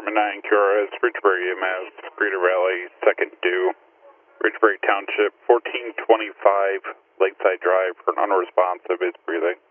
Department 9, QRS, Ridgebury EMS, Greater Valley, 2nd due, Ridgebury Township, 1425 Lakeside Drive for an unresponsive is breathing.